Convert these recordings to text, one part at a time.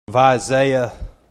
Of Isaiah.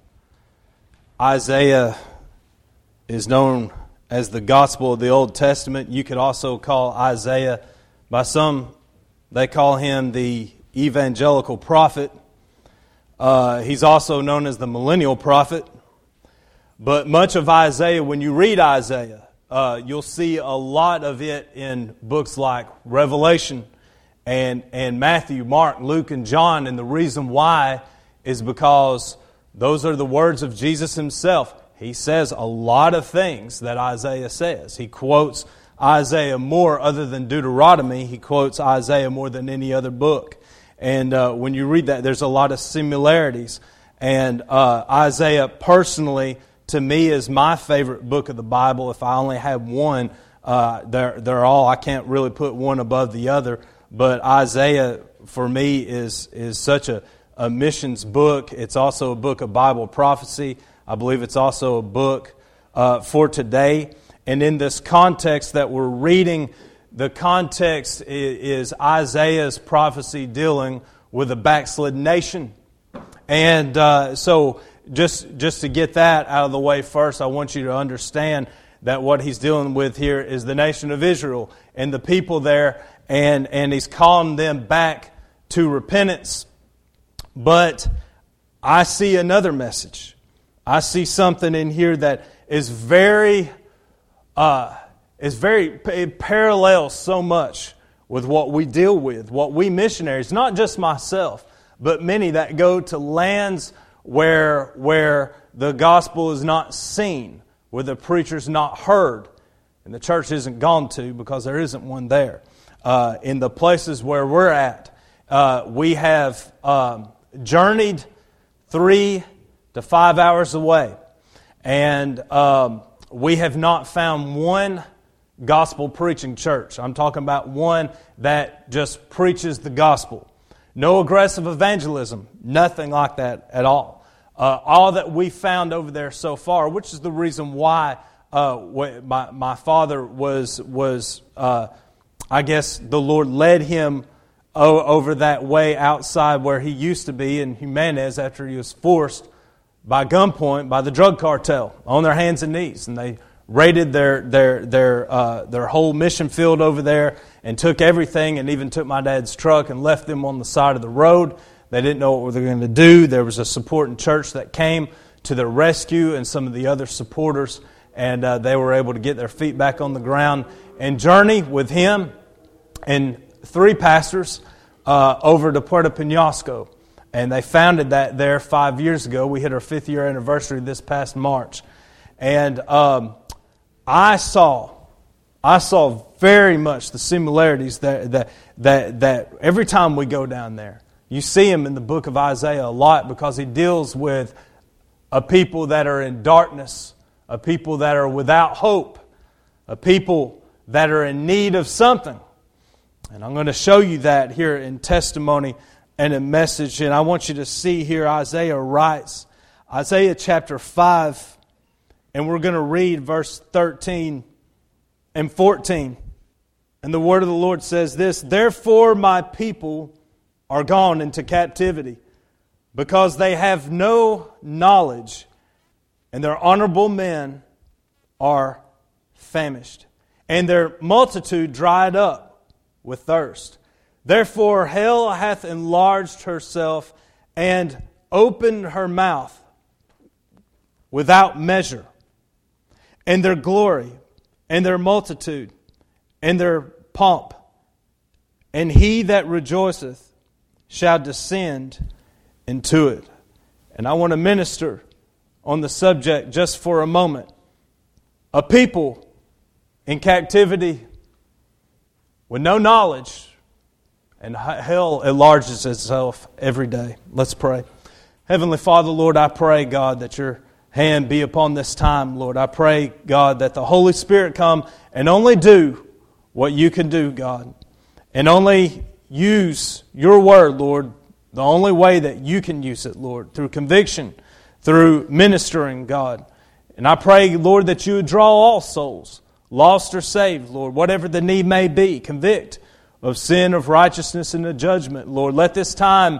Isaiah is known as the gospel of the Old Testament. You could also call Isaiah, by some, they call him the evangelical prophet. He's also known as the millennial prophet. But much of Isaiah, when you read Isaiah, you'll see a lot of it in books like Revelation and Matthew, Mark, Luke, and John. And the reason why is because those are the words of Jesus himself. He says a lot of things that Isaiah says. He quotes Isaiah more, other than Deuteronomy. He quotes Isaiah more than any other book. And when you read that, there's a lot of similarities. And Isaiah, personally, to me, is my favorite book of the Bible. If I only had one, they're all, I can't really put one above the other. But Isaiah, for me, is such a missions book. It's also a book of Bible prophecy. I believe it's also a book for today. And in this context that we're reading, the context is Isaiah's prophecy dealing with a backslidden nation. And so just to get that out of the way first, I want you to understand that what he's dealing with here is the nation of Israel and the people there, and he's calling them back to repentance. But I see another message. I see something in here that is it parallels so much with what we deal with, what we missionaries, not just myself, but many that go to lands where the gospel is not seen, where the preacher's not heard, and the church isn't gone to because there isn't one there. In the places where we're at, we have journeyed 3 to 5 hours away, and we have not found one gospel preaching church. I'm talking about one that just preaches the gospel. No aggressive evangelism, nothing like that at all. All that we found over there so far, which is the reason why my father was I guess the Lord led him over that way outside where he used to be in Jimenez after he was forced by gunpoint by the drug cartel on their hands and knees, and they raided their whole mission field over there and took everything, and even took my dad's truck and left them on the side of the road. They didn't know what they were going to do. There was a supporting church that came to their rescue, and some of the other supporters, and they were able to get their feet back on the ground and journey with him and 3 pastors over to Puerto Penasco. And they founded that there 5 years ago. We hit our 5th year anniversary this past March. And I saw very much the similarities that every time we go down there. You see them in the book of Isaiah a lot, because he deals with a people that are in darkness, a people that are without hope, a people that are in need of something. And I'm going to show you that here in testimony and a message. And I want you to see here, Isaiah writes, Isaiah chapter 5, and we're going to read verse 13 and 14. And the word of the Lord says this: "Therefore my people are gone into captivity, because they have no knowledge, and their honorable men are famished, and their multitude dried up with thirst. Therefore hell hath enlarged herself, and opened her mouth without measure. And their glory, and their multitude, and their pomp, and he that rejoiceth shall descend into it." And I want to minister on the subject just for a moment. A people in captivity with no knowledge, and hell enlarges itself every day. Let's pray. Heavenly Father, Lord, I pray, God, that your hand be upon this time, Lord. I pray, God, that the Holy Spirit come and only do what you can do, God. And only use your word, Lord, the only way that you can use it, Lord, through conviction, through ministering, God. And I pray, Lord, that you would draw all souls, lost or saved, Lord, whatever the need may be. Convict of sin, of righteousness, and of judgment, Lord. Let this time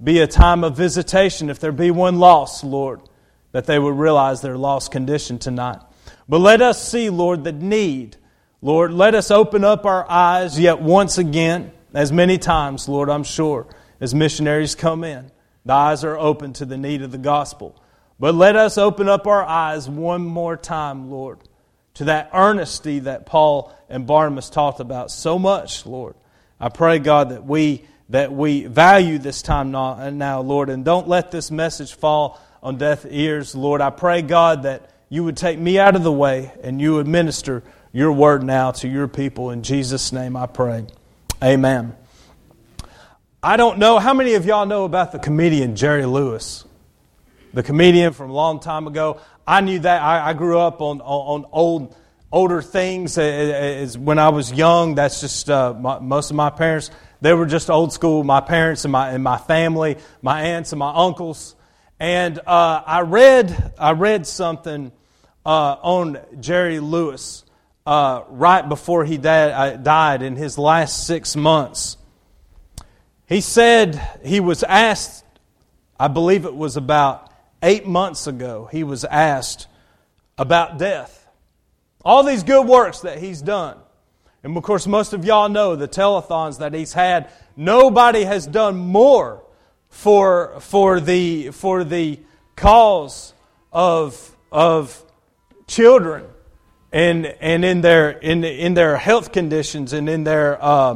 be a time of visitation. If there be one lost, Lord, that they would realize their lost condition tonight. But let us see, Lord, the need. Lord, let us open up our eyes yet once again, as many times, Lord, I'm sure, as missionaries come in. The eyes are open to the need of the gospel. But let us open up our eyes one more time, Lord, to that earnesty that Paul and Barnabas talked about so much, Lord. I pray, God, that we value this time now, Lord, and don't let this message fall on deaf ears, Lord. I pray, God, that you would take me out of the way and you would minister your word now to your people. In Jesus' name I pray. Amen. I don't know, how many of y'all know about the comedian Jerry Lewis? The comedian from a long time ago. I knew that. I grew up on older things when I was young. That's just most of my parents. They were just old school. My parents and my family, my aunts and my uncles. And I read something on Jerry Lewis right before he died in his last 6 months. He said he was asked, I believe it was about 8 months ago, he was asked about death. All these good works that he's done. And of course, most of y'all know the telethons that he's had. Nobody has done more for the cause of children and in their health conditions and in their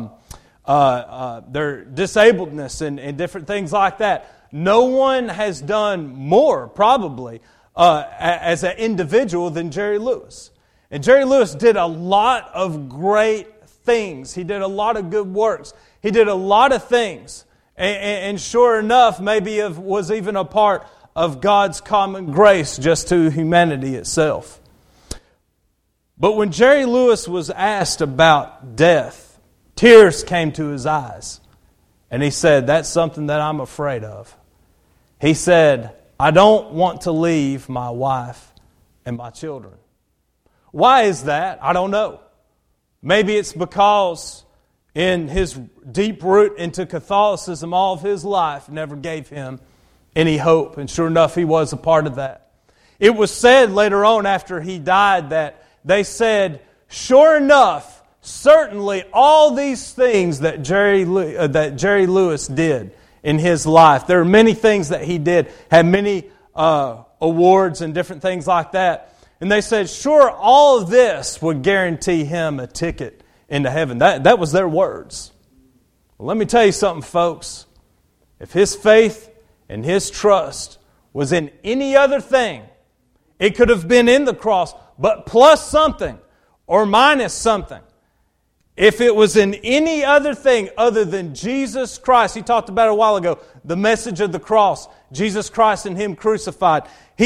disabledness and different things like that. No one has done more, probably, as an individual than Jerry Lewis. And Jerry Lewis did a lot of great things. He did a lot of good works. He did a lot of things. And sure enough, maybe was even a part of God's common grace just to humanity itself. But when Jerry Lewis was asked about death, tears came to his eyes. And he said, that's something that I'm afraid of. He said, I don't want to leave my wife and my children. Why is that? I don't know. Maybe it's because in his deep root into Catholicism all of his life never gave him any hope. And sure enough, he was a part of that. It was said later on after he died that they said, sure enough, certainly all these things that Jerry Lewis did in his life. There are many things that he did, had many awards and different things like that. And they said, sure, all of this would guarantee him a ticket into heaven. That was their words. Well, let me tell you something, folks. If his faith and his trust was in any other thing, it could have been in the cross, but plus something or minus something. If it was in any other thing other than Jesus Christ, he talked about it a while ago, the message of the cross, Jesus Christ and Him crucified.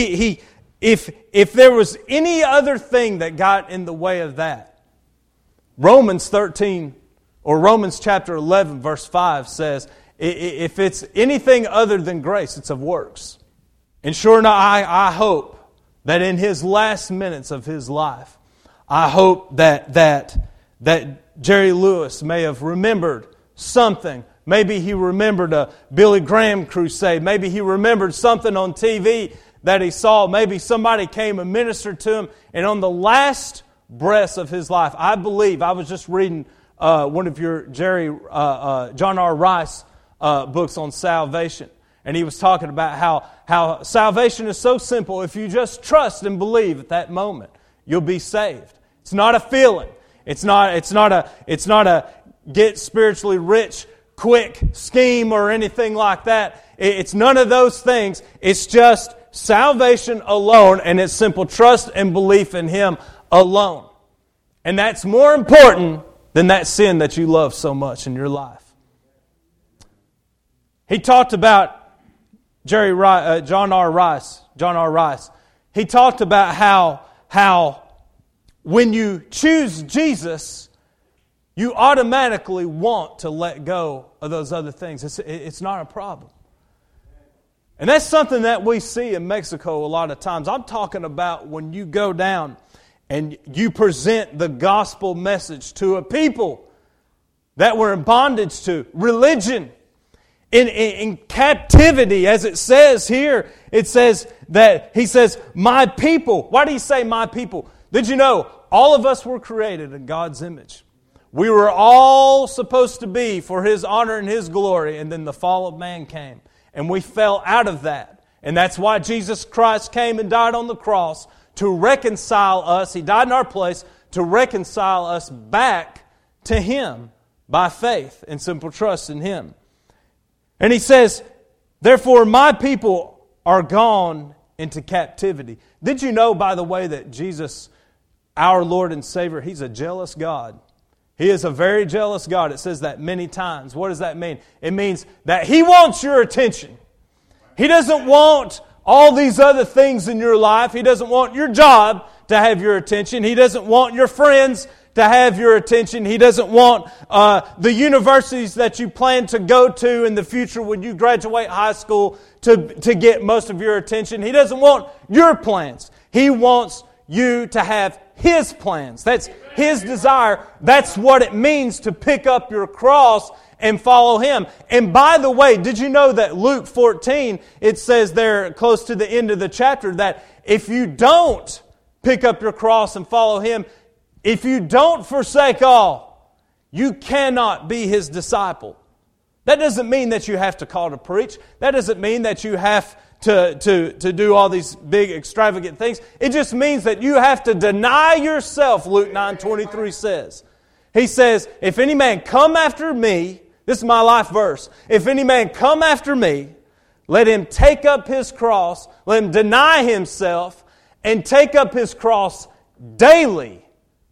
If there was any other thing that got in the way of that, Romans 13 or Romans chapter 11 verse 5 says, if it's anything other than grace, it's of works. And sure enough, I hope that in his last minutes of his life, I hope that Jerry Lewis may have remembered something. Maybe he remembered a Billy Graham crusade. Maybe he remembered something on TV that he saw. Maybe somebody came and ministered to him. And on the last breaths of his life, I believe, I was just reading one of your John R. Rice books on salvation. And he was talking about how salvation is so simple. If you just trust and believe at that moment, you'll be saved. It's not a feeling. It's not a get spiritually rich quick scheme or anything like that. It's none of those things. It's just salvation alone, and it's simple trust and belief in Him alone. And that's more important than that sin that you love so much in your life. He talked about John R. Rice. He talked about how when you choose Jesus, you automatically want to let go of those other things. It's not a problem. And that's something that we see in Mexico a lot of times. I'm talking about when you go down and you present the gospel message to a people that were in bondage to religion. in captivity, as it says here, it says that He says, my people. Why do He say my people? Did you know all of us were created in God's image? We were all supposed to be for His honor and His glory, and then the fall of man came, and we fell out of that. And that's why Jesus Christ came and died on the cross to reconcile us. He died in our place to reconcile us back to Him by faith and simple trust in Him. And He says, therefore my people are gone into captivity. Did you know, by the way, that Jesus, our Lord and Savior, He's a jealous God? He is a very jealous God. It says that many times. What does that mean? It means that He wants your attention. He doesn't want all these other things in your life. He doesn't want your job to have your attention. He doesn't want your friends to have your attention. He doesn't want the universities that you plan to go to in the future when you graduate high school to get most of your attention. He doesn't want your plans. He wants you to have His plans. That's His desire. That's what it means to pick up your cross and follow Him. And by the way, did you know that Luke 14, it says there close to the end of the chapter that if you don't pick up your cross and follow Him, if you don't forsake all, you cannot be His disciple. That doesn't mean that you have to call to preach. That doesn't mean that you have to do all these big extravagant things. It just means that you have to deny yourself, Luke 9:23 says. He says, if any man come after me, this is my life verse, if any man come after me, let him take up his cross, let him deny himself, and take up his cross daily.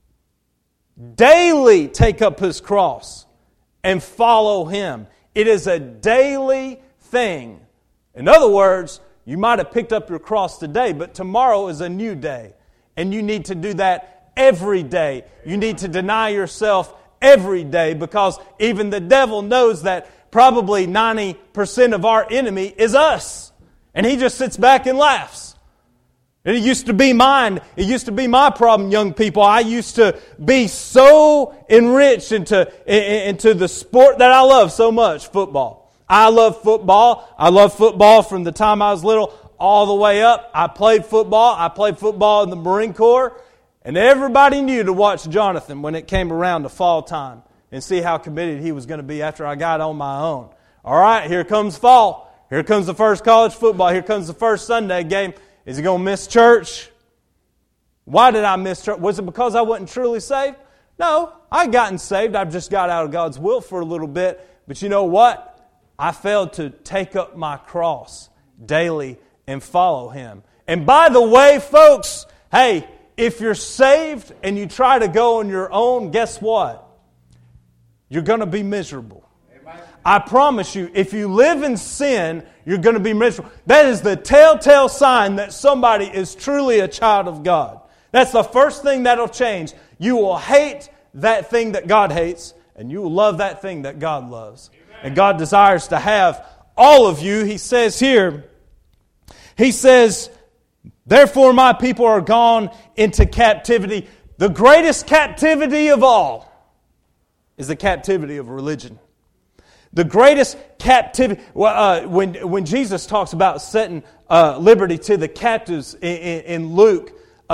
Daily take up his cross and follow Him. It is a daily thing. In other words, you might have picked up your cross today, but tomorrow is a new day. And you need to do that every day. You need to deny yourself every day, because even the devil knows that probably 90% of our enemy is us. And he just sits back and laughs. And it used to be mine. It used to be my problem, young people. I used to be so enriched into the sport that I love so much, football. I love football. I love football from the time I was little all the way up. I played football. I played football in the Marine Corps. And everybody knew to watch Jonathan when it came around to fall time and see how committed he was going to be after I got on my own. All right, here comes fall. Here comes the first college football. Here comes the first Sunday game. Is he going to miss church? Why did I miss church? Was it because I wasn't truly saved? No, I gotten saved. I just got out of God's will for a little bit. But you know what? I failed to take up my cross daily and follow Him. And by the way, folks, hey, if you're saved and you try to go on your own, guess what? You're going to be miserable. I promise you, if you live in sin, you're going to be miserable. That is the telltale sign that somebody is truly a child of God. That's the first thing that'll change. You will hate that thing that God hates, and you will love that thing that God loves. And God desires to have all of you. He says here, He says, therefore my people are gone into captivity. The greatest captivity of all is the captivity of religion. The greatest captivity, when Jesus talks about setting liberty to the captives in Luke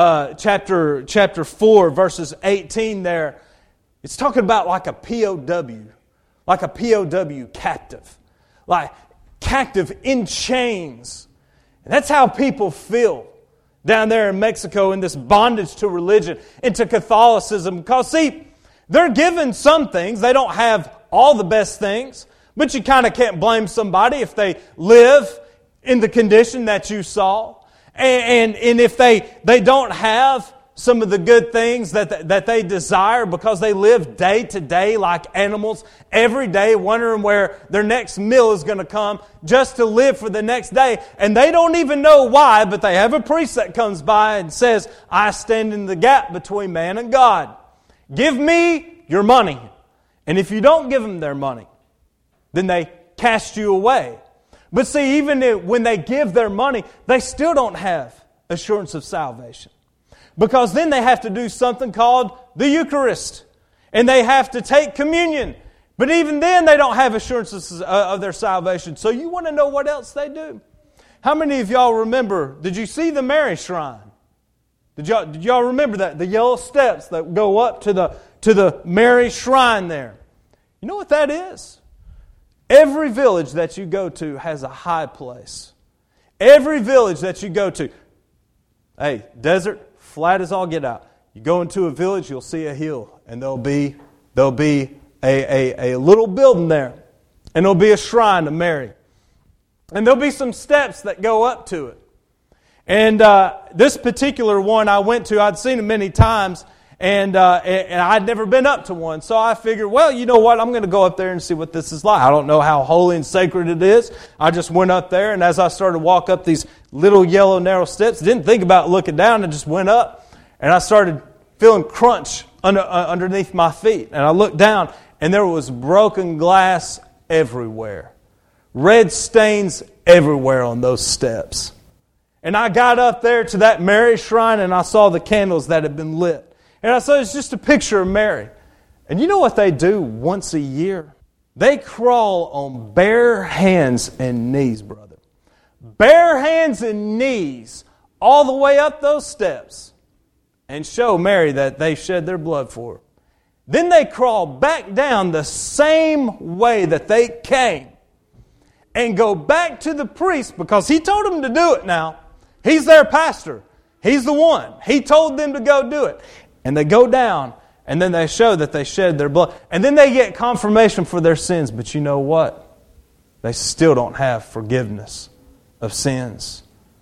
chapter 4, verses 18 there, it's talking about like a POW captive. Like captive in chains. And that's how people feel down there in Mexico in this bondage to religion and to Catholicism. Because see, they're given some things. They don't have all the best things. But you kind of can't blame somebody if they live in the condition that you saw. And if they don't have some of the good things that they desire because they live day to day like animals, every day wondering where their next meal is going to come just to live for the next day. And they don't even know why, but they have a priest that comes by and says, I stand in the gap between man and God. Give me your money. And if you don't give them their money, then they cast you away. But see, even when they give their money, they still don't have assurance of salvation. Because then they have to do something called the Eucharist. And they have to take communion. But even then, they don't have assurances of their salvation. So you want to know what else they do? How many of y'all remember, did you see the Mary Shrine? Did y'all remember that? The yellow steps that go up to the Mary Shrine there. You know what that is? Every village that you go to has a high place. Every village that you go to, hey, desert, flat as all get out. You go into a village, you'll see a hill, and there'll be a little building there, and there'll be a shrine to Mary. And there'll be some steps that go up to it. And this particular one I went to, I'd seen it many times, and I'd never been up to one. So I figured, well, you know what, I'm going to go up there and see what this is like. I don't know how holy and sacred it is. I just went up there, and as I started to walk up these little yellow narrow steps, didn't think about looking down, and just went up. And I started feeling crunch underneath my feet. And I looked down, and there was broken glass everywhere. Red stains everywhere on those steps. And I got up there to that Mary Shrine, and I saw the candles that had been lit. And I saw it's just a picture of Mary. And you know what they do once a year? They crawl on bare hands and knees, brother. Bare hands and knees all the way up those steps and show Mary that they shed their blood for her. Then they crawl back down the same way that they came and go back to the priest because he told them to do it now. He's their pastor. He's the one. He told them to go do it. And they go down, and then they show that they shed their blood. And then they get confirmation for their sins. But you know what? They still don't have forgiveness of sins.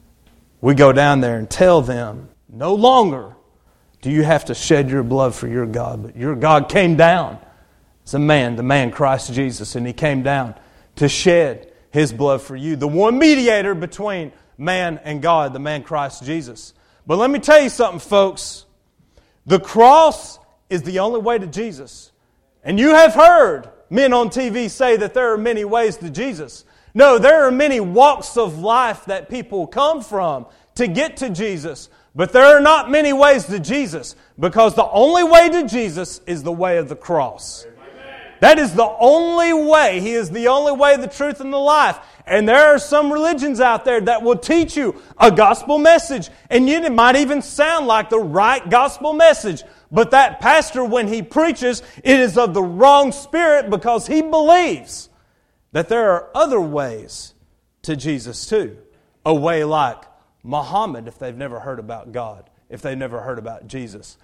We go down there and tell them, no longer do you have to shed your blood for your God. But your God came down as a man, the man Christ Jesus. And He came down to shed His blood for you. The one mediator between man and God, the man Christ Jesus. But let me tell you something, folks. The cross is the only way to Jesus. And you have heard men on TV say that there are many ways to Jesus. No, there are many walks of life that people come from to get to Jesus. But there are not many ways to Jesus, because the only way to Jesus is the way of the cross. That is the only way. He is the only way, the truth, and the life. And there are some religions out there that will teach you a gospel message. And yet it might even sound like the right gospel message. But that pastor, when he preaches, it is of the wrong spirit, because he believes that there are other ways to Jesus too. A way like Muhammad, if they've never heard about God, if they've never heard about Jesus.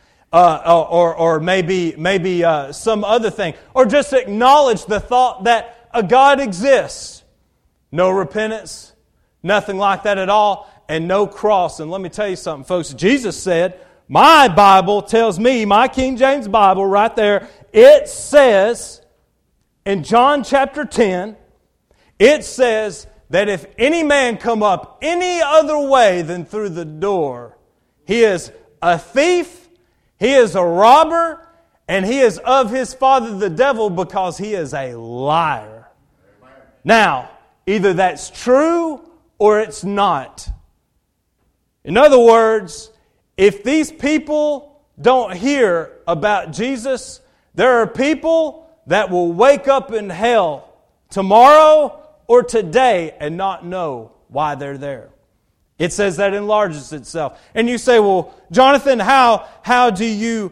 Or maybe some other thing. Or just acknowledge the thought that a God exists. No repentance, nothing like that at all, and no cross. And let me tell you something, folks. Jesus said, my Bible tells me, my King James Bible right there, it says in John chapter 10, it says that if any man come up any other way than through the door, he is a thief, he is a robber, and he is of his father the devil, because he is a liar. Now, either that's true or it's not. In other words, if these people don't hear about Jesus, there are people that will wake up in hell tomorrow or today and not know why they're there. It says that enlarges itself. And you say, well, Jonathan, how do you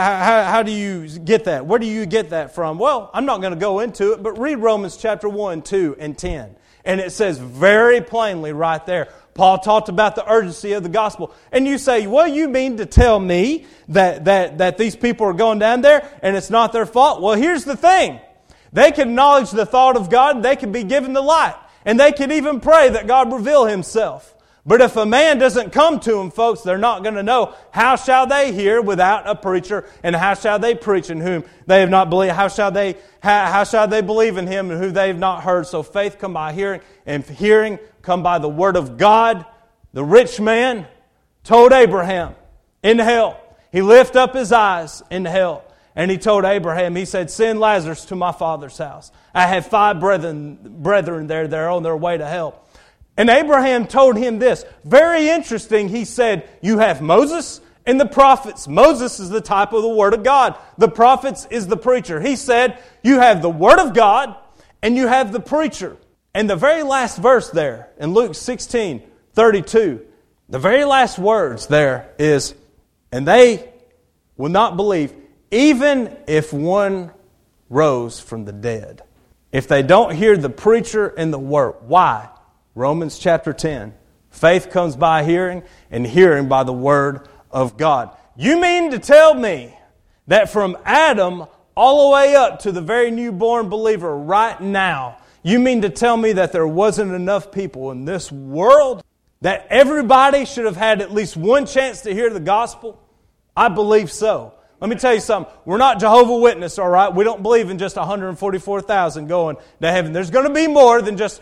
get that? Where do you get that from? Well, I'm not going to go into it, but read Romans chapter 1, 2, and 10. And it says very plainly right there, Paul talked about the urgency of the gospel. And you say, well, you mean to tell me that these people are going down there and it's not their fault? Well, here's the thing. They can acknowledge the thought of God, and they can be given the light. And they can even pray that God reveal Himself. But if a man doesn't come to them, folks, they're not going to know. How shall they hear without a preacher? And how shall they preach in whom they have not believed? How shall they believe in Him and who they have not heard? So faith come by hearing, and hearing come by the word of God. The rich man told Abraham in hell. He lifted up his eyes in hell. And he told Abraham, he said, send Lazarus to my father's house. I have 5 brethren there. They're on their way to hell. And Abraham told him this. Very interesting. He said, you have Moses and the prophets. Moses is the type of the Word of God. The prophets is the preacher. He said, you have the Word of God and you have the preacher. And the very last verse there in Luke 16:32, the very last words there is, and they will not believe, even if one rose from the dead. If they don't hear the preacher and the Word. Why? Romans chapter 10. Faith comes by hearing, and hearing by the Word of God. You mean to tell me that from Adam all the way up to the very newborn believer right now, you mean to tell me that there wasn't enough people in this world that everybody should have had at least one chance to hear the gospel? I believe so. Let me tell you something. We're not Jehovah's Witness, all right? We don't believe in just 144,000 going to heaven. There's going to be more than just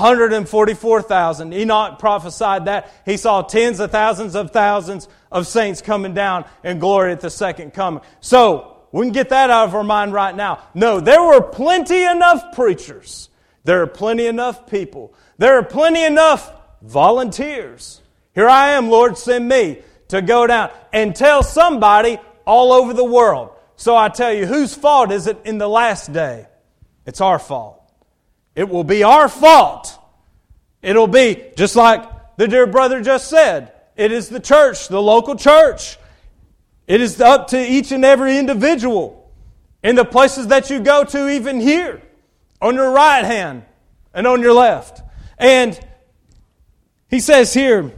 144,000. Enoch prophesied that. He saw tens of thousands of saints coming down in glory at the second coming. So, we can get that out of our mind right now. No, there were plenty enough preachers. There are plenty enough people. There are plenty enough volunteers. Here I am, Lord, send me to go down and tell somebody all over the world. So I tell you, whose fault is it in the last day? It's our fault. It will be our fault. It'll be, just like the dear brother just said, it is the church, the local church. It is up to each and every individual in the places that you go to, even here, on your right hand and on your left. And he says here,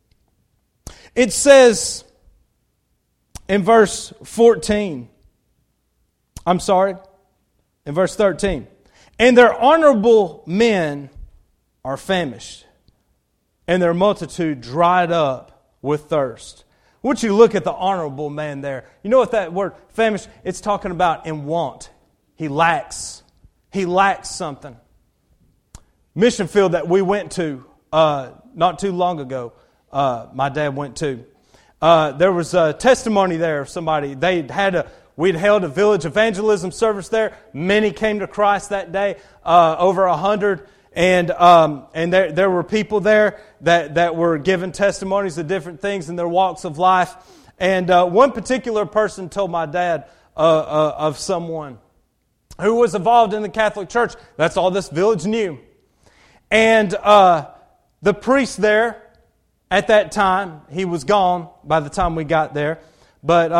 it says in verse 14, in verse 13, and their honorable men are famished, and their multitude dried up with thirst. Once you look at the honorable man there, you know what that word famished, it's talking about in want. He lacks something. Mission field that we went to not too long ago, my dad went to. There was a testimony there of somebody. We'd held a village evangelism service there. Many came to Christ that day, over 100. And there were people there that were giving testimonies of different things in their walks of life. And one particular person told my dad of someone who was involved in the Catholic Church. That's all this village knew. And the priest there, at that time, he was gone by the time we got there. But,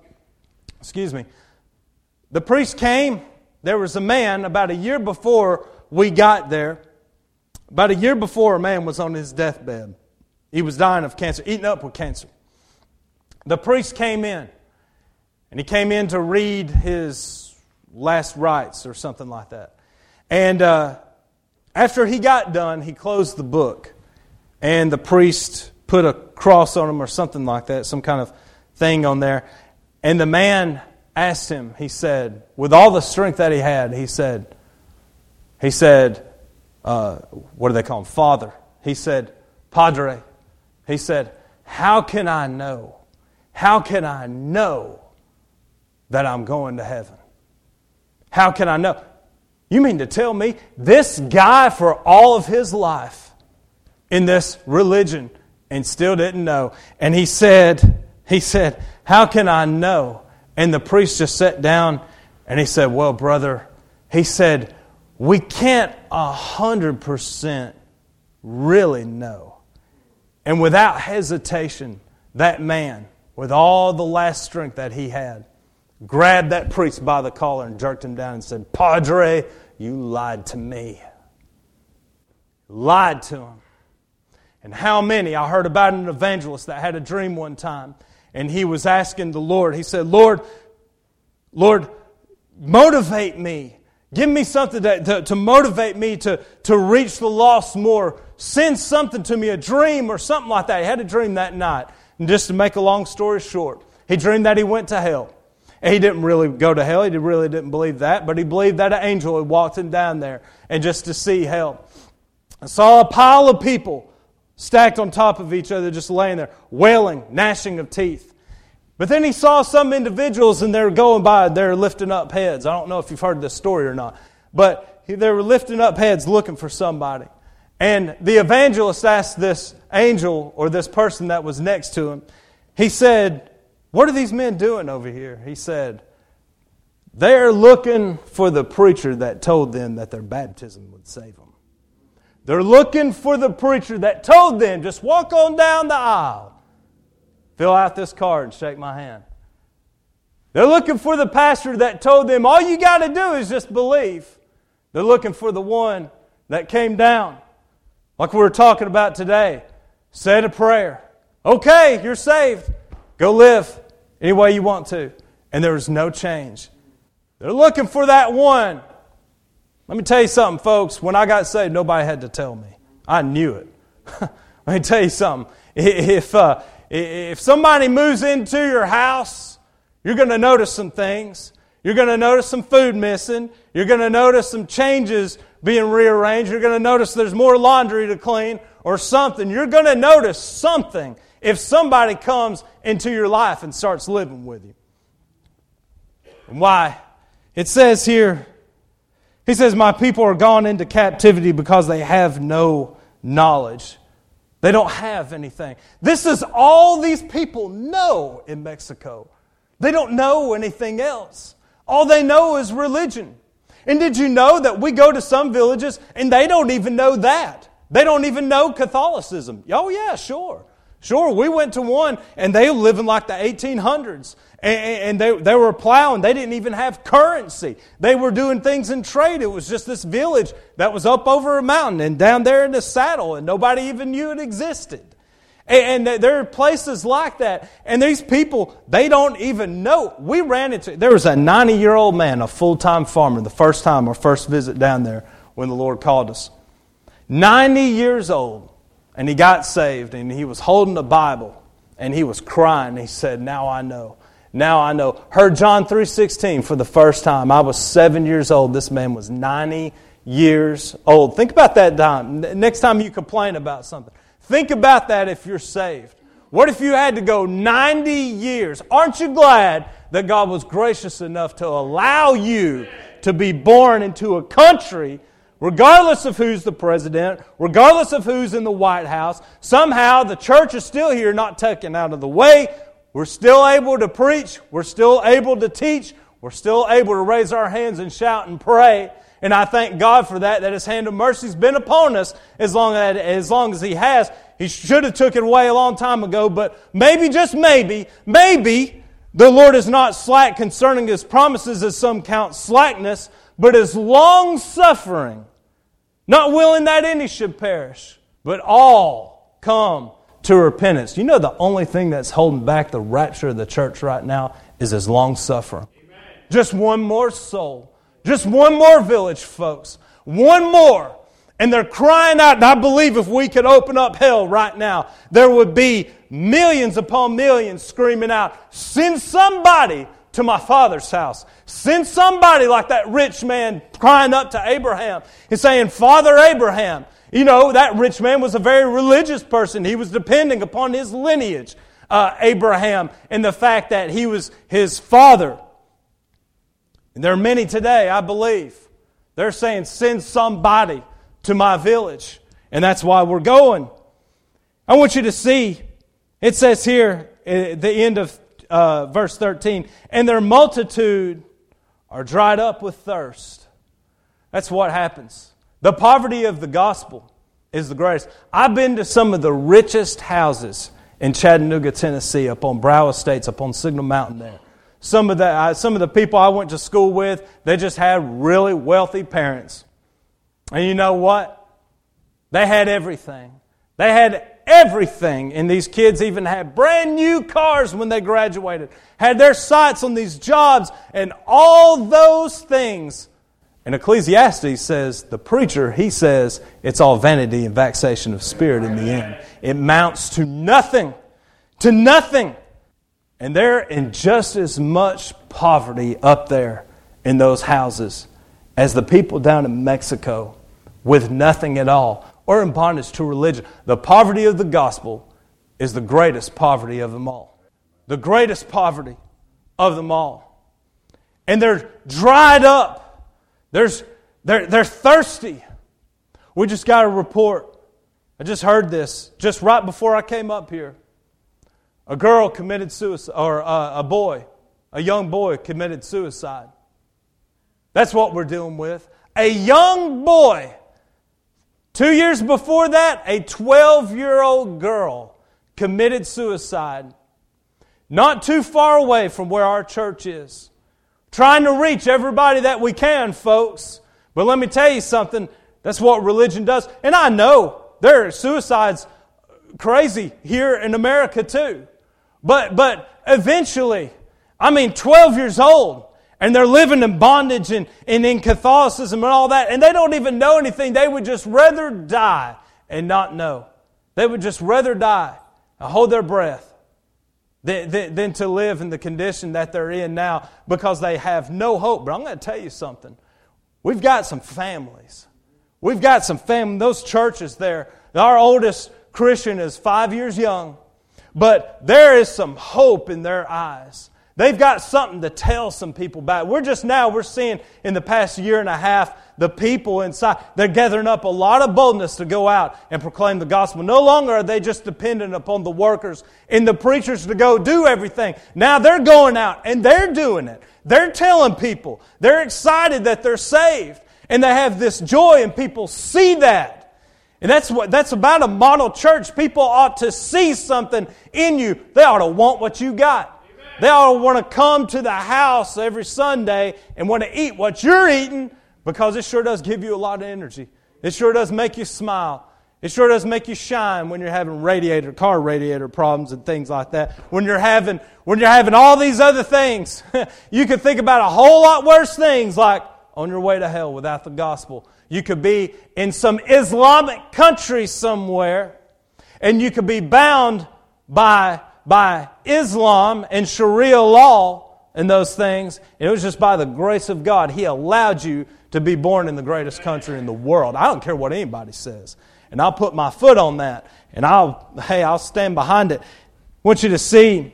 the priest came. There was a man about a year before we got there. About a year before, a man was on his deathbed. He was dying of cancer, eaten up with cancer. The priest came in. And he came in to read his last rites or something like that. And after he got done, he closed the book. And the priest put a cross on him or something like that, some kind of thing on there. And the man asked him, he said, with all the strength that he had, he said, what do they call him? Father. He said, Padre. He said, how can I know? How can I know that I'm going to heaven? How can I know? You mean to tell me this guy for all of his life in this religion and still didn't know? And he said, how can I know? And the priest just sat down and he said, well, brother, he said, we can't 100% really know. And without hesitation, that man, with all the last strength that he had, grabbed that priest by the collar and jerked him down and said, Padre, you lied to me. Lied to him. And how many, I heard about an evangelist that had a dream one time, and he was asking the Lord, he said, Lord, motivate me. Give me something to motivate me to reach the lost more. Send something to me, a dream or something like that. He had a dream that night. And just to make a long story short, he dreamed that he went to hell. And he didn't really go to hell. He really didn't believe that. But he believed that an angel had walked him down there and just to see hell. I saw a pile of people stacked on top of each other, just laying there, wailing, gnashing of teeth. But then he saw some individuals and they're going by, they're lifting up heads. I don't know if you've heard this story or not. But they were lifting up heads looking for somebody. And the evangelist asked this angel or this person that was next to him, he said, what are these men doing over here? He said, they're looking for the preacher that told them that their baptism would save them. They're looking for the preacher that told them, just walk on down the aisle. Fill out this card and shake my hand. They're looking for the pastor that told them, all you got to do is just believe. They're looking for the one that came down, like we were talking about today, said a prayer. Okay, you're saved. Go live any way you want to. And there was no change. They're looking for that one. Let me tell you something, folks. When I got saved, nobody had to tell me. I knew it. Let me tell you something. If somebody moves into your house, you're going to notice some things. You're going to notice some food missing. You're going to notice some changes being rearranged. You're going to notice there's more laundry to clean or something. You're going to notice something if somebody comes into your life and starts living with you. Why? It says here, he says, my people are gone into captivity because they have no knowledge. They don't have anything. This is all these people know in Mexico. They don't know anything else. All they know is religion. And did you know that we go to some villages and they don't even know that? They don't even know Catholicism. Oh yeah, sure. Sure, we went to one and they were living like the 1800s. And they were plowing. They didn't even have currency. They were doing things in trade. It was just this village that was up over a mountain and down there in the saddle, and nobody even knew it existed. And there are places like that. And these people, they don't even know. We ran into, there was a 90-year-old man, a full-time farmer, the first time, our first visit down there when the Lord called us. 90 years old. And he got saved, and he was holding the Bible, and he was crying. He said, now I know. Now I know. Heard John 3:16 for the first time. I was 7 years old. This man was 90 years old. Think about that time. Next time you complain about something. Think about that if you're saved. What if you had to go 90 years? Aren't you glad that God was gracious enough to allow you to be born into a country, regardless of who's the president, regardless of who's in the White House? Somehow the church is still here, not taken out of the way. We're still able to preach. We're still able to teach. We're still able to raise our hands and shout and pray. And I thank God for that His hand of mercy has been upon us as long as He has. He should have took it away a long time ago, but maybe, just maybe, the Lord is not slack concerning His promises, as some count slackness, but is long-suffering, not willing that any should perish, but all come to repentance. You know, the only thing that's holding back the rapture of the church right now is His long-suffering. Just one more soul. Just one more village, folks. One more. And they're crying out, and I believe if we could open up hell right now, there would be millions upon millions screaming out, send somebody to my Father's house. Send somebody like that rich man crying up to Abraham and saying, Father Abraham. You know, that rich man was a very religious person. He was depending upon his lineage, Abraham, and the fact that he was his father. And there are many today, I believe, they're saying, send somebody to my village. And that's why we're going. I want you to see, it says here at the end of verse 13, and their multitude are dried up with thirst. That's what happens. The poverty of the gospel is the greatest. I've been to some of the richest houses in Chattanooga, Tennessee, up on Brow Estates, up on Signal Mountain there. Some of the people I went to school with, they just had really wealthy parents. And you know what? They had everything. They had everything. And these kids even had brand new cars when they graduated. Had their sights on these jobs and all those things. And Ecclesiastes says, the preacher, he says, it's all vanity and vexation of spirit in the end. It amounts to nothing. To nothing. And they're in just as much poverty up there in those houses as the people down in Mexico with nothing at all, or in bondage to religion. The poverty of the gospel is the greatest poverty of them all. The greatest poverty of them all. And they're dried up. They're thirsty. We just got a report. I just heard this just right before I came up here. A girl committed suicide, or a young boy committed suicide. That's what we're dealing with. A young boy. 2 years before that, a 12-year-old girl committed suicide. Not too far away from where our church is. Trying to reach everybody that we can, folks. But let me tell you something. That's what religion does. And I know there are suicides crazy here in America too. But eventually, 12 years old, and they're living in bondage and in Catholicism and all that, and they don't even know anything. They would just rather die and not know. They would just rather die and hold their breath than to live in the condition that they're in now because they have no hope. But I'm going to tell you something. We've got some families. We've got some families. Those churches there, our oldest Christian is 5 years young, but there is some hope in their eyes. They've got something to tell some people about. We're seeing in the past year and a half, the people inside, they're gathering up a lot of boldness to go out and proclaim the gospel. No longer are they just dependent upon the workers and the preachers to go do everything. Now they're going out and they're doing it. They're telling people. They're excited that they're saved. And they have this joy and people see that. And that's about a model church. People ought to see something in you. They ought to want what you got. They ought to want to come to the house every Sunday and want to eat what you're eating because it sure does give you a lot of energy. It sure does make you smile. It sure does make you shine when you're having car radiator problems and things like that. When you're having all these other things, you could think about a whole lot worse things like on your way to hell without the gospel. You could be in some Islamic country somewhere and you could be bound by Islam and Sharia law and those things. And it was just by the grace of God. He allowed you to be born in the greatest country in the world. I don't care what anybody says. And I'll put my foot on that. And I'll stand behind it. I want you to see,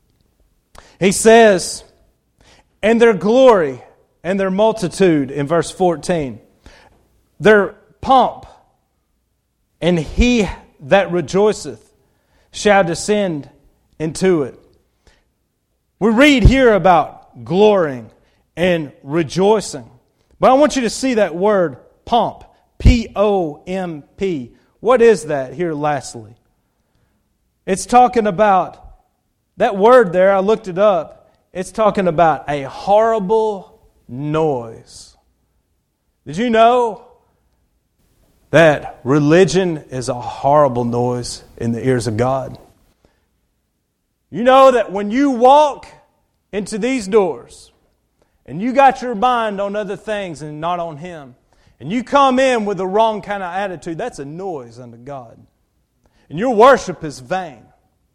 he says, and their glory and their multitude in verse 14. Their pomp and he that rejoiceth shall descend into it. We read here about glorying and rejoicing. But I want you to see that word pomp. P-O-M-P. What is that here lastly? It's talking about, that word there, I looked it up. It's talking about a horrible noise. Did you know that religion is a horrible noise in the ears of God? You know that when you walk into these doors and you got your mind on other things and not on Him, and you come in with the wrong kind of attitude, that's a noise unto God. And your worship is vain.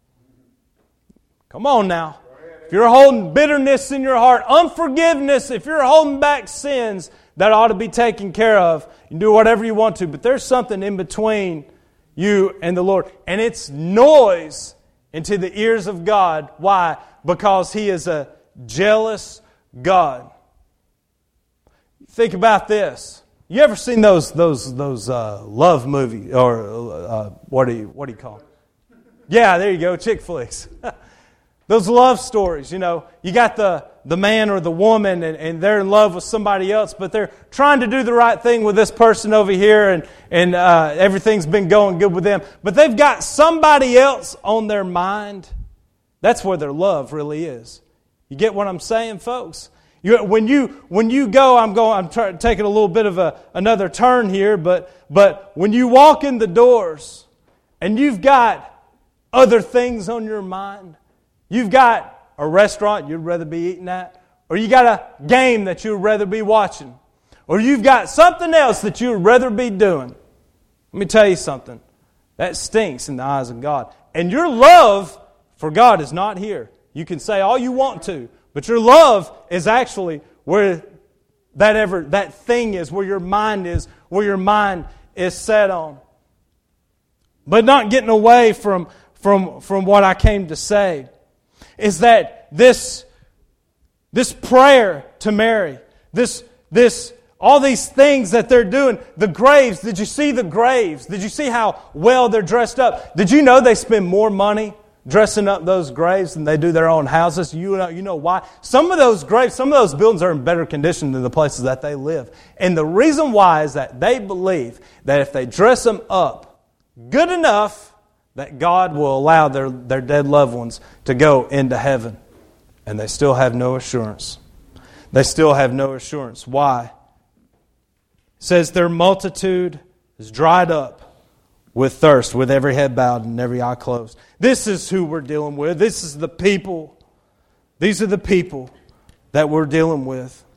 Come on now. If you're holding bitterness in your heart, unforgiveness, if you're holding back sins, that ought to be taken care of. You can do whatever you want to, but there's something in between you and the Lord. And it's noise into the ears of God. Why? Because He is a jealous God. Think about this. You ever seen those love movies or what do you call them? Yeah, there you go, chick flicks. Those love stories, you know, you got the man or the woman and they're in love with somebody else, but they're trying to do the right thing with this person over here and everything's been going good with them. But they've got somebody else on their mind. That's where their love really is. You get what I'm saying, folks? When you go, I'm taking a little bit of another turn here, but when you walk in the doors and you've got other things on your mind, you've got a restaurant you'd rather be eating at, or you got a game that you'd rather be watching, or you've got something else that you'd rather be doing. Let me tell you something. That stinks in the eyes of God. And your love for God is not here. You can say all you want to, but your love is actually where that thing is, where your mind is set on. But not getting away from what I came to say is that this prayer to Mary, all these things that they're doing, the graves, did you see the graves? Did you see how well they're dressed up? Did you know they spend more money dressing up those graves than they do their own houses. You know why? Some of those graves, some of those buildings are in better condition than the places that they live. And the reason why is that they believe that if they dress them up good enough, that God will allow their dead loved ones to go into heaven. And they still have no assurance. They still have no assurance. Why? It says their multitude is dried up with thirst, with every head bowed and every eye closed. This is who we're dealing with. This is the people. These are the people that we're dealing with.